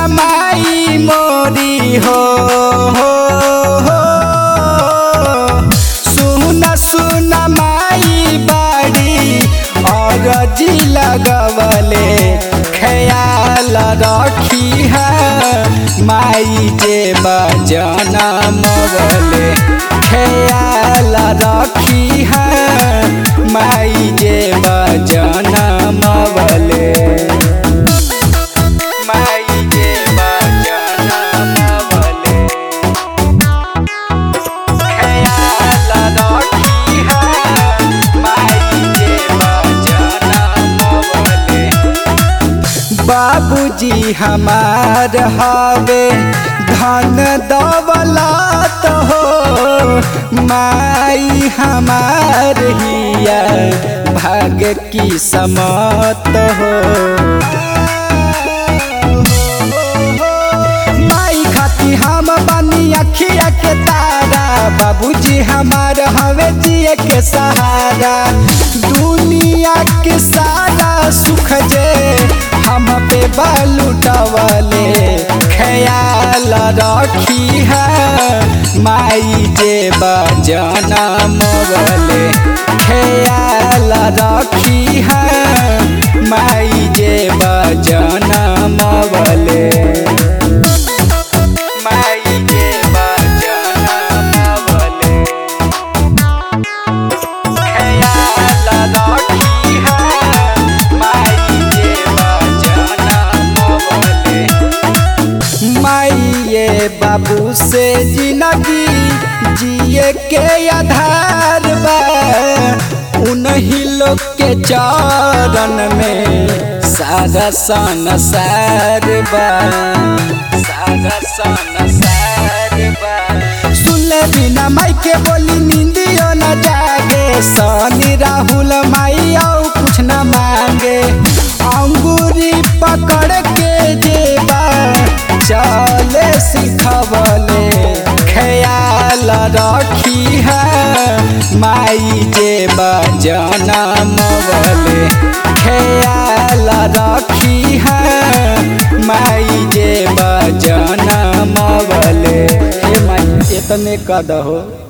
माई मोरी हो, सुन माई बाड़ी और जी लगवले ख्याल रखी है माई जे बजना मगले ख्याल रखी है माई जे बजना मगले बाबूजी हमार हवे धन दौलत हो माई हमार हिया भाग्य की समत हो। माई खाती हम बनी अखिया के तारा बाबूजी हमार हवे जिए के सहारा दुनिया के सारा सुख जे हम पे बालूटवले ख्याल रखी है माई जे बजना मगले ख्याल रखी है माई जे बजना मगले बाबू से जिंदगी जिए के आधार बा उन्हीं लोग के चरण में सारा संसार बा, सारा संसार बा। सुनले बिना माई के बोली नींदियो न जागे सनी राहुल माई और कुछ न मांगे अंगूरी पकड़ के जेबा चले सिखवले ख्याल रखी है माई जे बजना मगले ख्याल रखी है माई जे बजना मगले हे माई इतने कद हो।